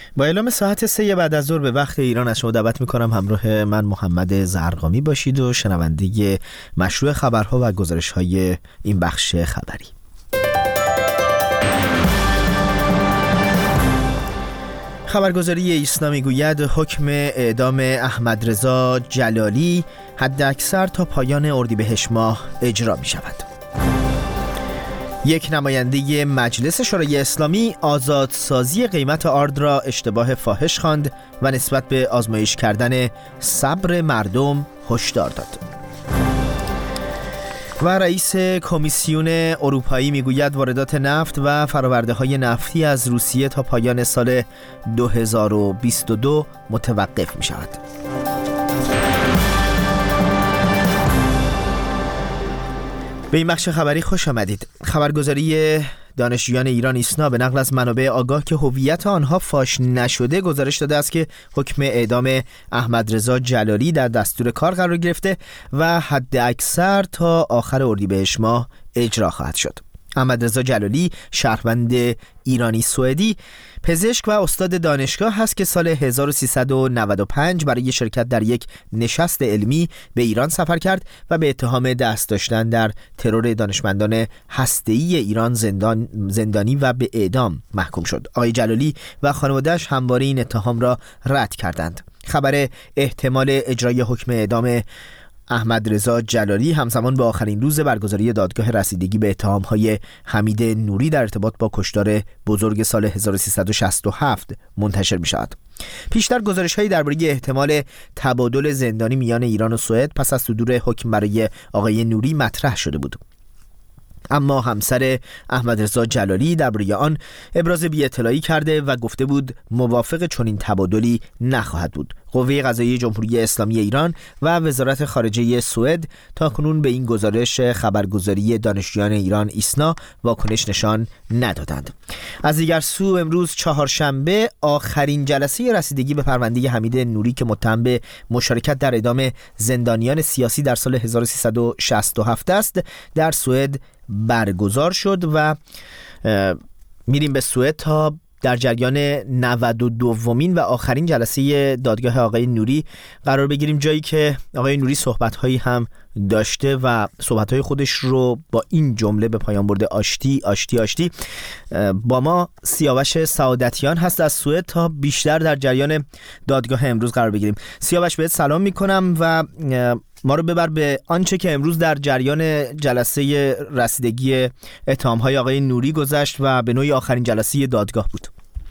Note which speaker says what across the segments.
Speaker 1: با اعلام ساعت 3 بعد از ظهر به وقت ایران از شما دعوت می‌کنم همراه من محمد زرقامی باشید و شنونده مشروع خبرها و گزارش‌های این بخش خبری. خبرگزاری ایسنا میگوید حکم اعدام احمدرضا جلالی حداکثر تا پایان اردیبهشت ماه اجرا می شود. یک نماینده مجلس شورای اسلامی آزادسازی قیمت آرد را اشتباه فاحش خواند و نسبت به آزمایش کردن صبر مردم هشدار داد. و رئیس کمیسیون اروپایی میگوید واردات نفت و فرآورده‌های نفتی از روسیه تا پایان سال 2022 متوقف می شود. به این بخش خبری خوش آمدید. خبرگزاری دانشجویان ایران ایسنا به نقل از منابع آگاه که هویت آنها فاش نشده گزارش داده است که حکم اعدام احمدرضا جلالی در دستور کار قرار گرفته و حداکثر تا آخر اردیبهشت ماه اجرا خواهد شد. احمدرضا جلالی شهروند ایرانی سوئدی، پزشک و استاد دانشگاه هست که سال 1395 برای شرکت در یک نشست علمی به ایران سفر کرد و به اتهام دست داشتن در ترور دانشمندان هسته‌ای ایران زندانی و به اعدام محکوم شد. آقای جلالی و خانواده‌اش همواره این اتهام را رد کردند. خبر احتمال اجرای حکم اعدام احمدرضا جلالی همزمان با آخرین روز برگزاری دادگاه رسیدگی به اتهام‌های حمید نوری در ارتباط با کشتار بزرگ سال 1367 منتشر می‌شود. پیشتر گزارش‌هایی درباره احتمال تبادل زندانی میان ایران و سوئد پس از صدور حکم برای آقای نوری مطرح شده بود. اما همسر احمدرضا جلالی درباره آن ابراز بی‌اطلاعی کرده و گفته بود موافق چنین تبادلی نخواهد بود. قوه قضاییه جمهوری اسلامی ایران و وزارت خارجه سوئد تاکنون به این گزارش خبرگزاری دانشجویان ایران ایسنا واکنش نشان ندادند. از دیگر سو امروز چهارشنبه آخرین جلسه رسیدگی به پرونده حمید نوری که متهم به مشارکت در اعدام زندانیان سیاسی در سال 1367 است در سوئد برگزار شد و میریم به سوئد تا در جریان 92مین و آخرین جلسه دادگاه آقای نوری قرار بگیریم، جایی که آقای نوری صحبت‌هایی هم داشته و صحبت‌های خودش رو با این جمله به پایان برده: آشتی آشتی آشتی. با ما سیاوش سعادتیان هست از سوئد تا بیشتر در جریان دادگاه امروز قرار بگیریم. سیاوش بهت سلام می‌کنم و ما رو ببر به آنچه که امروز در جریان جلسه رسیدگی اتهام‌های آقای نوری گذشت و به نوعی آخرین جلسه دادگاه بود.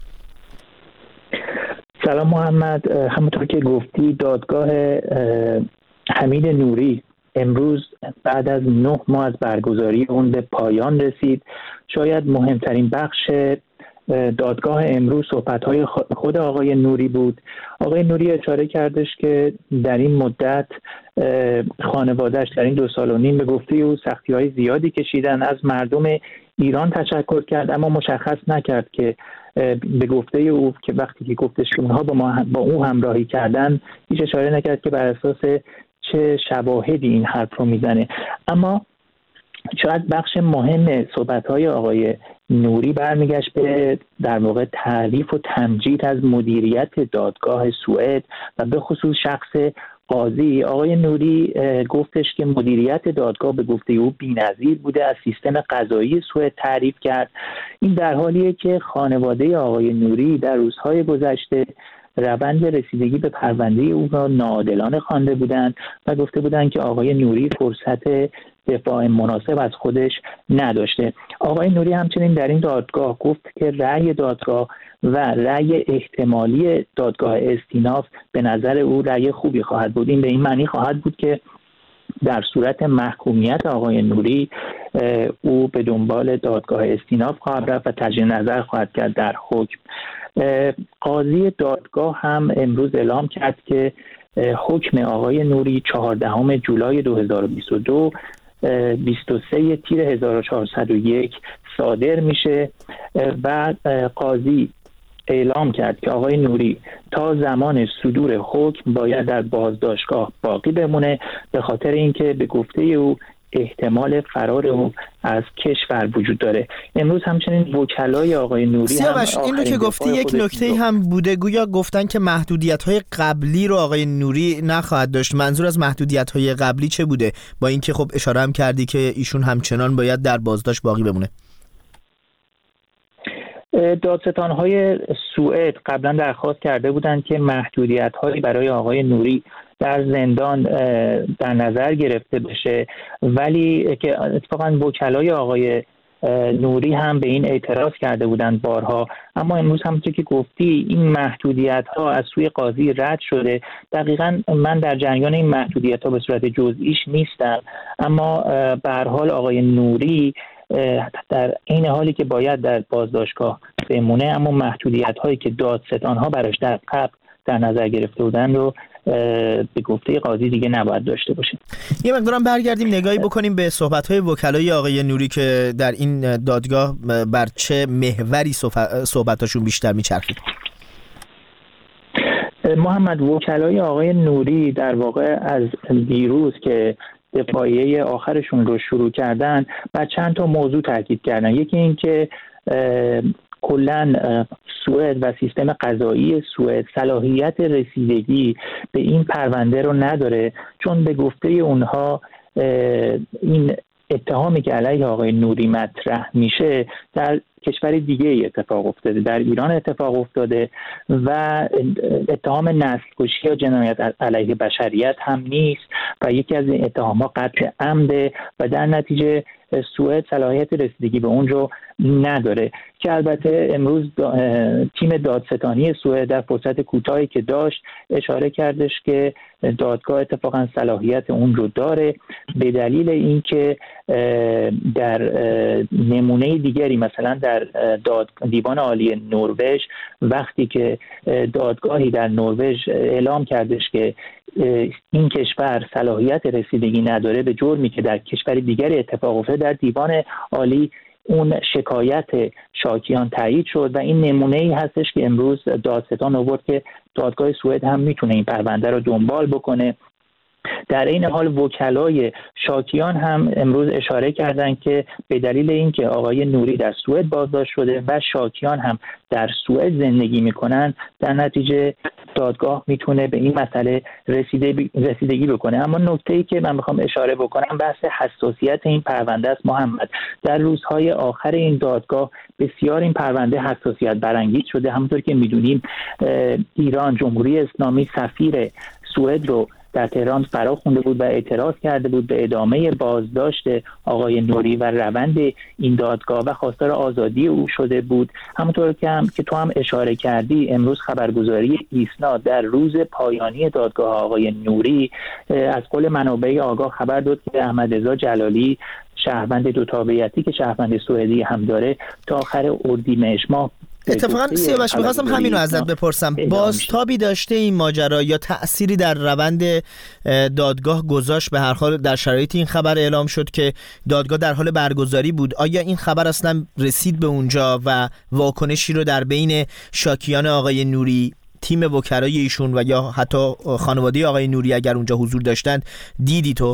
Speaker 2: سلام محمد، همونطور که گفتی دادگاه حمید نوری امروز بعد از 9 ماه از برگزاری اون به پایان رسید. شاید مهمترین بخش دادگاه امروز صحبت‌های خود آقای نوری بود. آقای نوری اشاره کردش که در این مدت خانواده‌اش در این 2 سال و نیم به گفته او سختی‌های زیادی کشیدن. از مردم ایران تشکر کرد اما مشخص نکرد که به گفته او که وقتی که گفتش که اونها با او همراهی کردن هیچ اشاره نکرد که بر اساس چه شواهدی این حرف رو میزنه. اما شاید بخش مهم صحبت‌های آقای نوری برمیگشت به در واقع تعریف و تمجید از مدیریت دادگاه سوئد و به خصوص شخص قاضی. آقای نوری گفتش که مدیریت دادگاه به گفته او بی‌نظیر بوده، از سیستم قضایی سوئد تعریف کرد. این در حالیه که خانواده آقای نوری در روزهای گذشته روند رسیدگی به پرونده او را ناعادلانه خوانده بودند و گفته بودند که آقای نوری فرصت دفاع مناسب از خودش نداشته. آقای نوری همچنین در این دادگاه گفت که رأی دادگاه و رأی احتمالی دادگاه استیناف به نظر او رأی خوبی خواهد بود. این به این معنی خواهد بود که در صورت محکومیت آقای نوری او به دنبال دادگاه استیناف خواهد رفت و تجدید نظر خواهد کرد در حکم. قاضی دادگاه هم امروز اعلام کرد که حکم آقای نوری 14 جولای 2022 23 تیر 1401 صادر میشه و قاضی اعلام کرد که آقای نوری تا زمان صدور حکم باید در بازداشتگاه باقی بمونه، به خاطر اینکه به گفته او احتمال فرار او از کشور وجود داره. امروز همچنین وکلای آقای نوری
Speaker 1: سیاوش این رو که گفتی یک نکته هم بوده، گویا گفتن که محدودیت‌های قبلی رو آقای نوری نخواهد داشت. منظور از محدودیت‌های قبلی چه بوده؟ با اینکه خب اشاره هم کردی که ایشون همچنان باید در بازداشت باقی بمونه.
Speaker 2: دادستان‌های سوئد قبلا درخواست کرده بودند که محدودیت‌هایی برای آقای نوری در زندان در نظر گرفته بشه، ولی که اتفاقاً وکلای آقای نوری هم به این اعتراض کرده بودند بارها. اما امروز همونطور که گفتی این محدودیت‌ها از سوی قاضی رد شده. دقیقاً من در جریان این محدودیت‌ها به صورت جزئیش نیستم، اما به هر حال آقای نوری در این حالی که باید در بازداشتگاه بمونه، اما محدودیت‌هایی که دادستان‌ها براش در قبل در نظر گرفته بودن رو به گفته قاضی دیگه نباید داشته باشه.
Speaker 1: یه مقدارم برگردیم نگاهی بکنیم به صحبت‌های وکلای آقای نوری که در این دادگاه بر چه محوری صحبتاشون بیشتر میچرخید.
Speaker 2: محمد، وکلای آقای نوری در واقع از دیروز که دفاعیه آخرشون رو شروع کردن بر چند تا موضوع تاکید کردن. یکی این که کلاً سوئد و سیستم قضایی سوئد صلاحیت رسیدگی به این پرونده رو نداره، چون به گفته اونها این اتهامی که علیه آقای نوری مطرح میشه در کشور دیگه اتفاق افتاده، در ایران اتفاق افتاده و اتهام نسل‌کشی یا جنایت علیه بشریت هم نیست و یکی از این اتهامات قتل عمده و در نتیجه سوئد صلاحیت رسیدگی به اون رو نداره. که البته امروز تیم دادستانی سوئد در فرصت کوتاهی که داشت اشاره کردش که دادگاه اتفاقا صلاحیت اون رو داره، به دلیل اینکه در نمونه دیگری مثلا در دیوان عالی نروژ وقتی که دادگاهی در نروژ اعلام کردش که این کشور صلاحیت رسیدگی نداره به جرمی که در کشور دیگری اتفاق افتاده، در دیوان عالی اون شکایت شاکیان تایید شد و این نمونه‌ای هستش که امروز دادستان آورد که دادگاه سوئد هم میتونه این پرونده رو دنبال بکنه. در این حال وکلای شاکیان هم امروز اشاره کردند که به دلیل اینکه آقای نوری در سوئد بازداشت شده و شاکیان هم در سوئد زندگی میکنن، در نتیجه دادگاه میتونه به این مسئله رسیدگی بکنه. اما نکته‌ای که من میخوام اشاره بکنم بحث حساسیت این پرونده است. محمد، در روزهای آخر این دادگاه بسیار این پرونده حساسیت برانگیز شده. همونطور که میدونیم ایران، جمهوری اسلامی، سفیر سوئد رو در تهران فرا خوانده بود و اعتراض کرده بود به ادامه بازداشت آقای نوری و روند این دادگاه و خواستار آزادی او شده بود. همونطور که تو هم اشاره کردی، امروز خبرگزاری ایسنا در روز پایانی دادگاه آقای نوری از قول منابع آگاه خبر داد که احمدرضا جلالی، شهروند دو تابعیتی که شهروند سوئدی هم داره، تا آخر اردیبهشت ماه.
Speaker 1: اتفاقا سیاوش می‌خواستم همین رو ازت بپرسم، بازتابی داشته این ماجرا یا تأثیری در روند دادگاه گذاشت؟ به هر حال در شرایط این خبر اعلام شد که دادگاه در حال برگزاری بود. آیا این خبر اصلا رسید به اونجا و واکنشی رو در بین شاکیان آقای نوری، تیم وکلای ایشون و یا حتی خانواده آقای نوری اگر اونجا حضور داشتند دیدی تو؟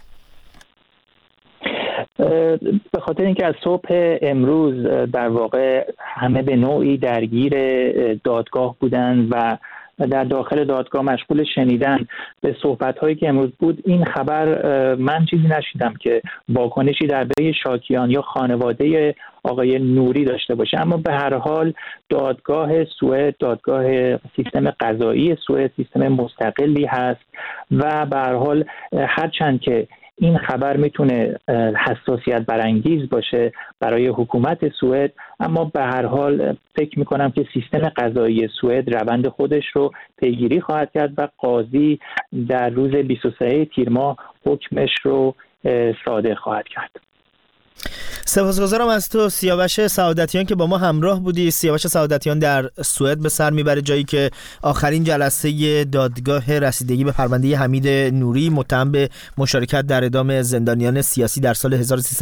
Speaker 2: به خاطر اینکه از صبح امروز در واقع همه به نوعی درگیر دادگاه بودند و در داخل دادگاه مشغول شنیدن به صحبت‌هایی که امروز بود، این خبر من چیزی نشیدم که واکنشی در بین شاکیان یا خانواده آقای نوری داشته باشه. اما به هر حال دادگاه سوئد، دادگاه سیستم قضایی سوئد سیستم مستقلی هست و به هر حال هرچند که این خبر میتونه حساسیت برانگیز باشه برای حکومت سوئد، اما به هر حال فکر میکنم که سیستم قضایی سوئد روند خودش رو پیگیری خواهد کرد و قاضی در روز 23 تیر ماه حکمش رو صادر خواهد کرد.
Speaker 1: سپاسگزارم از تو سیاوش سعادتیان که با ما همراه بودی. سیاوش سعادتیان در سوئد به سر میبره، جایی که آخرین جلسه دادگاه رسیدگی به پرونده حمید نوری متهم به مشارکت در اعدام زندانیان سیاسی در سال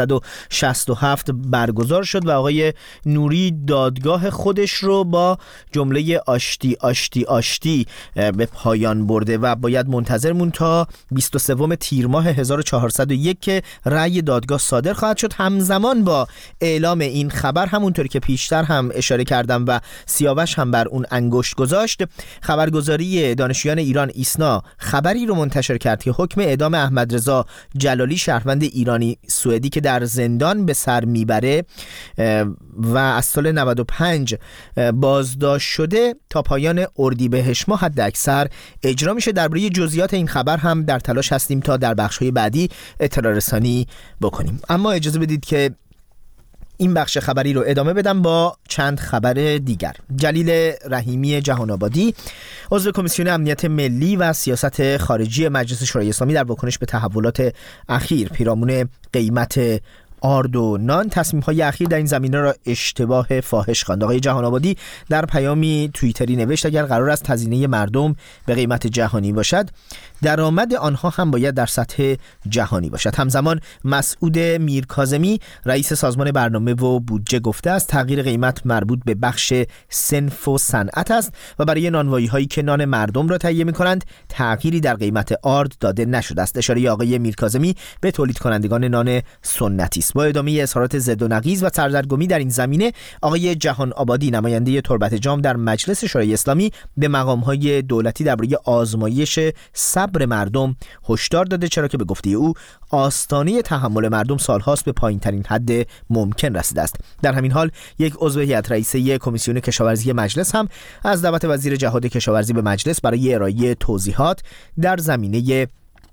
Speaker 1: 1367 برگزار شد و آقای نوری دادگاه خودش رو با جمله آشتی آشتی آشتی به پایان برده و باید منتظر مون تا 23 تیر ماه 1401 که رأی دادگاه صادر خواهد شد. همزمان با اعلام این خبر، همونطور که پیشتر هم اشاره کردم و سیاوش هم بر اون انگشت گذاشت، خبرگزاری دانشجویان ایران ایسنا خبری رو منتشر کرد که حکم اعدام احمد رضا جلالی، شهروند ایرانی سوئدی که در زندان به سر میبره و از سال 95 بازداشت شده، تا پایان اردیبهشت ماه حد اکثر اجرا میشه. درباره جزئیات این خبر هم در تلاش هستیم تا در بخش‌های بعدی اطلاع رسانی بکنیم. اما اجازه بدید که این بخش خبری رو ادامه بدم با چند خبر دیگر. جلیل رحیمی جهان آبادی، عضو کمیسیون امنیت ملی و سیاست خارجی مجلس شورای اسلامی، در واکنش به تحولات اخیر پیرامون قیمت آرد و نان، تصمیم‌های اخیر در این زمینه را اشتباه فاحش خواند. آقای جهان آبادی در پیامی توییتری نوشت اگر قرار است هزینه مردم به قیمت جهانی باشد، درآمد آنها هم باید در سطح جهانی باشد. همزمان مسعود میرکاظمی، رئیس سازمان برنامه و بودجه، گفته است تغییر قیمت مربوط به بخش صنف و صنعت است و برای نانوایی‌هایی که نان مردم را تهیه می‌کنند تغییری در قیمت آرد داده نشده است. اشاره آقای میرکاظمی به تولید کنندگان نان سنتی است. با ادامه اظهارات ضد و نقیض و سردرگمی در این زمینه، آقای جهان آبادی، نماینده تربت جام در مجلس شورای اسلامی، به مقام‌های دولتی درباره آزمایش صبر مردم هشدار داده، چرا که به گفته او آستانه تحمل مردم سالهاست به پایین‌ترین حد ممکن رسیده است. در همین حال یک عضو هیئت رئیسه کمیسیون کشاورزی مجلس هم از دعوت وزیر جهاد کشاورزی به مجلس برای ارائه توضیحات در زمینه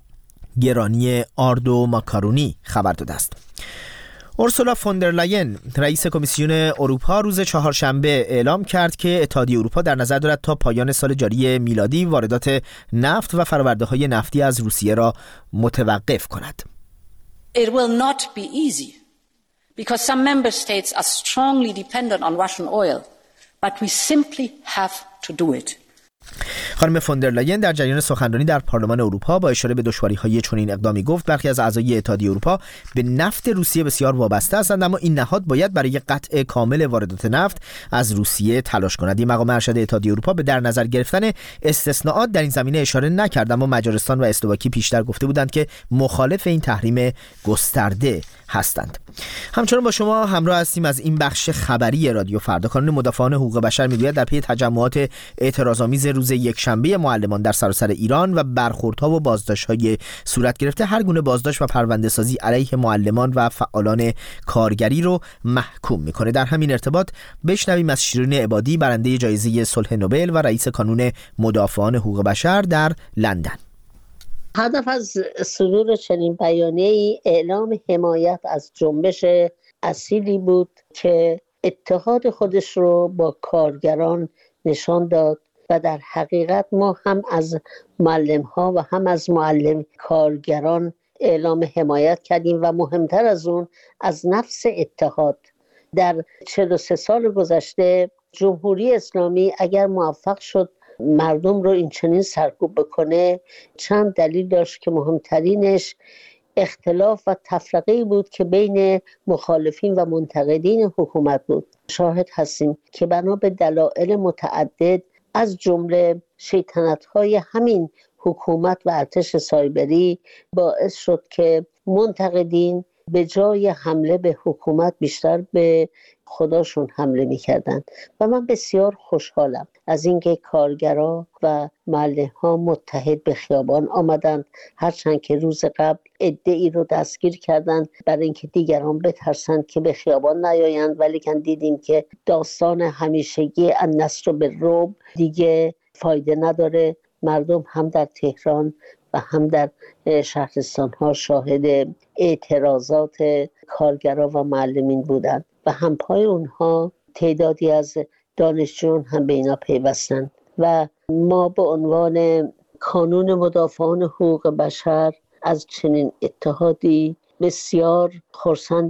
Speaker 1: گرانی آرد و ماکارونی خبر داده است. اورسولا فوندرلاین، رئیس کمیسیون اروپا، روز چهارشنبه اعلام کرد که اتحادیه اروپا در نظر دارد تا پایان سال جاری میلادی واردات نفت و فرآورده‌های نفتی از روسیه را متوقف کند.
Speaker 3: It will not be easy because some member states are strongly dependent on Russian oil, but we simply have to do it.
Speaker 1: خانم فوندرلاین در جریان سخنرانی در پارلمان اروپا با اشاره به دشواری‌های چنین اقدامی گفت برخی از اعضای اتحادیه اروپا به نفت روسیه بسیار وابسته هستند، اما این نهاد باید برای قطع کامل واردات نفت از روسیه تلاش کند. این مقام ارشد اتحادیه اروپا به در نظر گرفتن استثناءات در این زمینه اشاره نکرد، اما مجارستان و اسلواکی پیشتر گفته بودند که مخالف این تحریم گسترده هستند. همچنان با شما همراه هستیم از این بخش خبری رادیو فردا. کانون مدافعان حقوق بشر میگوید در پی تجمعات اعتراض‌آمیز روز یکشنبه معلمان در سراسر ایران و برخوردها و بازداشت‌های صورت گرفته، هر گونه بازداشت و پرونده‌سازی علیه معلمان و فعالان کارگری رو محکوم میکنه. در همین ارتباط بشنویم از شیرین عبادی، برنده جایزه صلح نوبل و رئیس کانون مدافعان حقوق بشر در لندن.
Speaker 4: هدف از صدور چنین بیانیه‌ای اعلام حمایت از جنبش اصیلی بود که اتحاد خودش رو با کارگران نشان داد و در حقیقت ما هم از معلم‌ها و هم از معلم کارگران اعلام حمایت کردیم و مهمتر از اون از نفس اتحاد. در 43 سال گذشته جمهوری اسلامی اگر موفق شد مردم رو این چنین سرکوب بکنه، چند دلیل داشت که مهمترینش اختلاف و تفرقه‌ای بود که بین مخالفین و منتقدین حکومت بود. شاهد هستیم که بنا به دلایل متعدد از جمله شیطنت‌های همین حکومت و ارتش سایبری باعث شد که منتقدین به جای حمله به حکومت بیشتر به خداشون حمله می‌کردند و من بسیار خوشحالم از اینکه کارگرها و معلم‌ها متحد به خیابان آمدند، هرچند که روز قبل عده‌ای رو دستگیر کردند برای اینکه دیگران بترسند که به خیابان نیایند، ولی که دیدیم که داستان همیشگی النصر بالرعب دیگه فایده نداره. مردم هم در تهران و هم در شهرستان‌ها شاهد اعتراضات کارگرها و معلمین بودند و همپای اونها تعدادی از دانشجویان هم به اینا پیوستند و ما به عنوان کانون مدافعان حقوق بشر از چنین اتحادی بسیار خرسندیم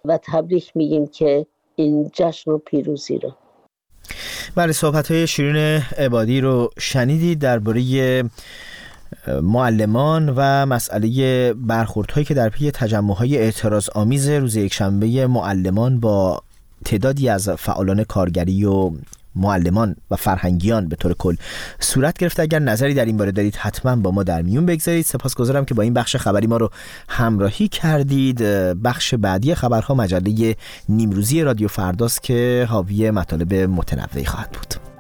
Speaker 4: و تبریک میگیم که این جشن و پیروزی رو.
Speaker 1: بله، صحبت‌های شیرین عبادی رو شنیدید درباره معلمان و مسئله برخوردهایی که در پی تجمع‌های اعتراض آمیز روز یکشنبه معلمان با تعدادی از فعالان کارگری و معلمان و فرهنگیان به طور کل صورت گرفته. اگر نظری در این باره دارید حتما با ما در میون بگذارید. سپاسگزارم که با این بخش خبری ما رو همراهی کردید. بخش بعدی خبرها مجله نیمروزی رادیو فرداست که حاوی مطالب متنوعی خواهد بود.